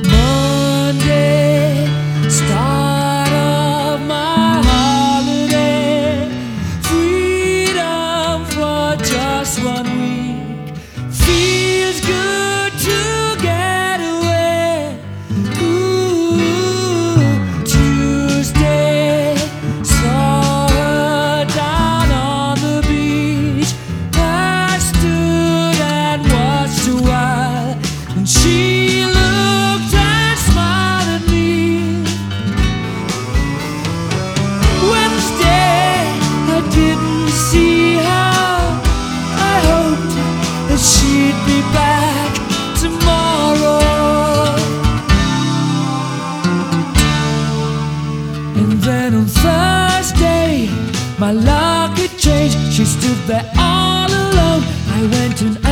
Monday, start of my holiday. Freedom for just 1 week. Feels good to get away. Ooh, Tuesday, saw her down on the beach. I stood and watched a while, and she looked and smiled at me. Wednesday, I didn't see her. I hoped that she'd be back tomorrow. And then on Thursday, my luck had changed. She stood there all alone. I went and